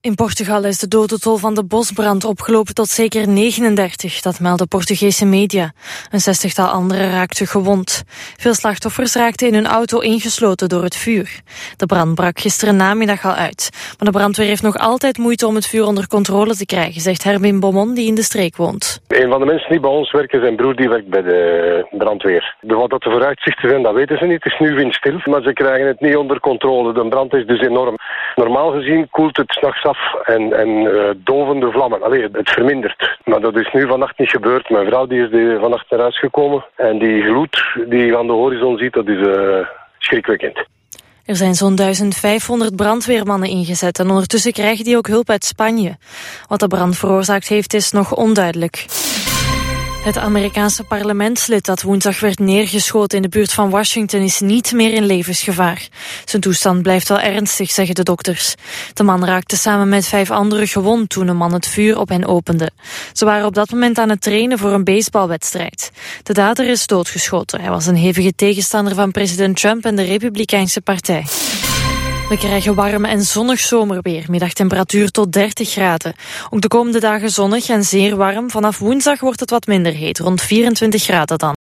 In Portugal is de dodentol van de bosbrand opgelopen tot zeker 39, dat melden Portugese media. Een 60-tal anderen raakten gewond. Veel slachtoffers raakten in hun auto ingesloten door het vuur. De brand brak gisteren namiddag al uit. Maar de brandweer heeft nog altijd moeite om het vuur onder controle te krijgen, zegt Herbin Beaumont, die in de streek woont. Een van de mensen die bij ons werken, zijn broer die werkt bij de brandweer. Wat dat de vooruitzichten zijn, dat weten ze niet. Het is nu windstil, maar ze krijgen het niet onder controle. De brand is dus enorm. Normaal gezien koelt het 's nachts af en dovende vlammen. Allee, het vermindert. Maar dat is nu vannacht niet gebeurd. Mijn vrouw die is vannacht naar huis gekomen. En die gloed die je aan de horizon ziet, dat is schrikwekkend. Er zijn zo'n 1500 brandweermannen ingezet en ondertussen krijgen die ook hulp uit Spanje. Wat de brand veroorzaakt heeft is nog onduidelijk. Het Amerikaanse parlementslid dat woensdag werd neergeschoten in de buurt van Washington is niet meer in levensgevaar. Zijn toestand blijft wel ernstig, zeggen de dokters. De man raakte samen met 5 anderen gewond toen een man het vuur op hen opende. Ze waren op dat moment aan het trainen voor een baseballwedstrijd. De dader is doodgeschoten. Hij was een hevige tegenstander van president Trump en de Republikeinse Partij. We krijgen warm en zonnig zomerweer, middagtemperatuur tot 30 graden. Ook de komende dagen zonnig en zeer warm. Vanaf woensdag wordt het wat minder heet, rond 24 graden dan.